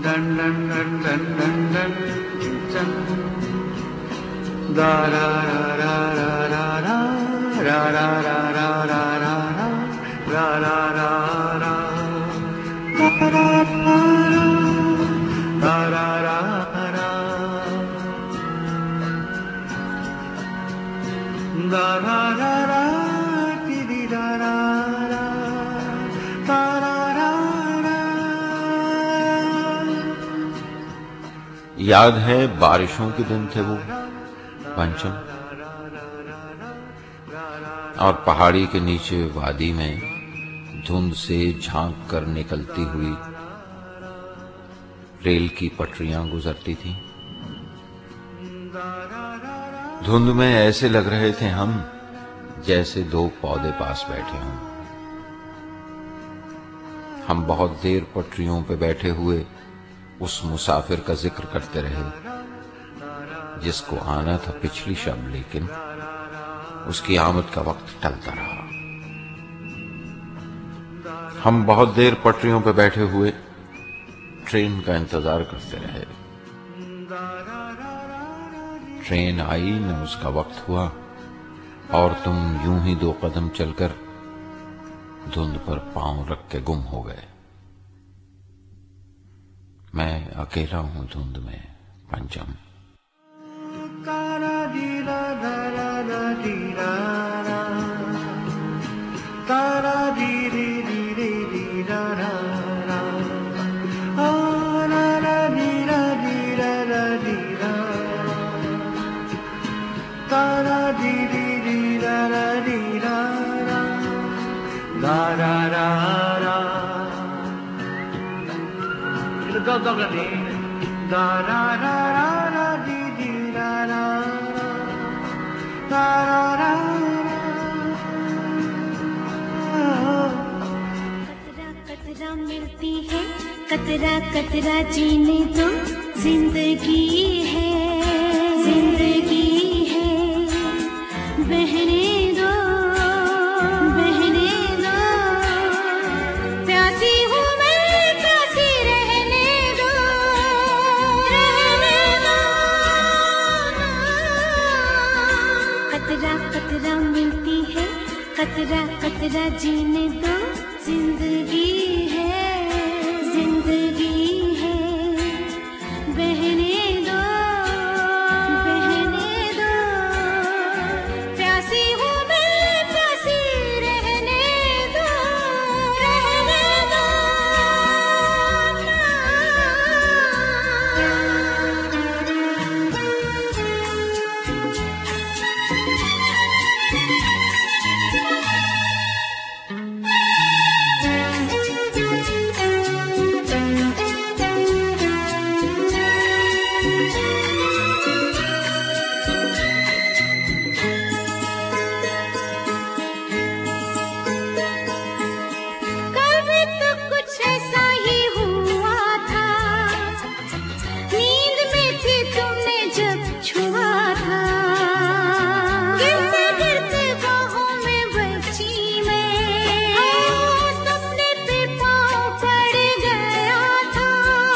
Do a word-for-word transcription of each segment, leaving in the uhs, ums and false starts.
Done डन डन डन डन डन चन दा रा रा रा रा रा रा रा रा रा रा रा रा रा रा रा रा रा रा रा दा रा रा रा टी डी दा रा रा दा रा रा रा। याद है बारिशों के दिन थे वो पंचम, और पहाड़ी के नीचे वादी में धुंध से झांक कर निकलती हुई रेल की पटरियां गुजरती थीं। धुंध में ऐसे लग रहे थे हम जैसे दो पौधे पास बैठे हों। हम बहुत देर पटरियों पे बैठे हुए उस मुसाफिर का जिक्र करते रहे जिसको आना था पिछली शब, लेकिन उसकी आमद का वक्त टलता रहा। हम बहुत देर पटरियों पे बैठे हुए ट्रेन का इंतजार करते रहे। ट्रेन आई न उसका वक्त हुआ और तुम यूं ही दो कदम चलकर धुंध पर पांव रख के गुम हो गए। मैं अकेला हूं धुंध में पंचम। Go go go dee da ra ra ra ra dee dee da ra ra da ra ra कतरा कतरा मिलती है, कतरा कतरा जीने दो, जिंदगी है जिंदगी है, बहने दो बहने दो, प्यासी हूँ मैं प्यासी रहने दो रहने दो। कतरा कतरा मिलती है, कतरा कतरा जीने दो, जिंदगी है जिंदगी है, बहने दो बहने दो, प्यासी हूँ मैं प्यासी रहने दो रहने दो। कभी तो कुछ ऐसा ही हुआ था, नींद में थी तुमने जब छुआ था, गिरते गिरते बाहों में बची मैं, सपने पे पाँव पड़ गया था,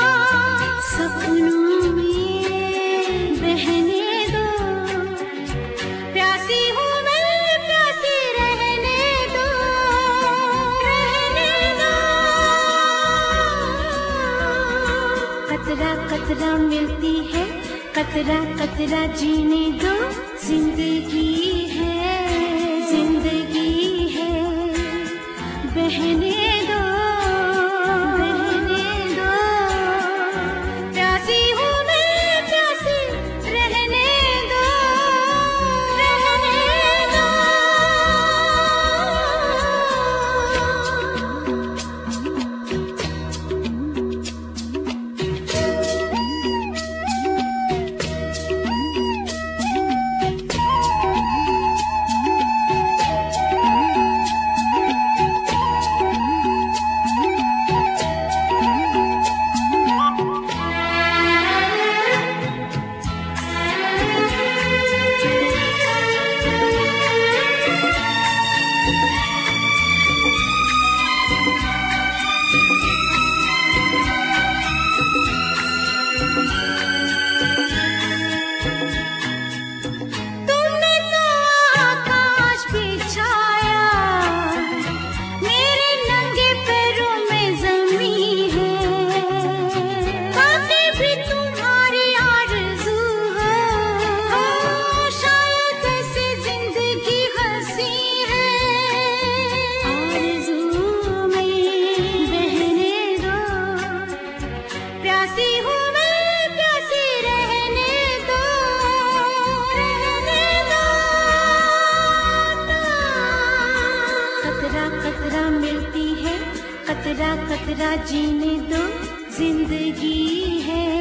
सपनों में बहने दो, प्यासी हूँ मैं प्यासी रहने दो रहने दो। कतरा कतरा मिलती है, कतरा कतरा जीने दो, जिंदगी है जिंदगी है, बहने दो बहने दो, प्यासी हूँ मैं प्यासी रहने दो रहने दो। कतरा कतरा जीने दो जिंदगी है।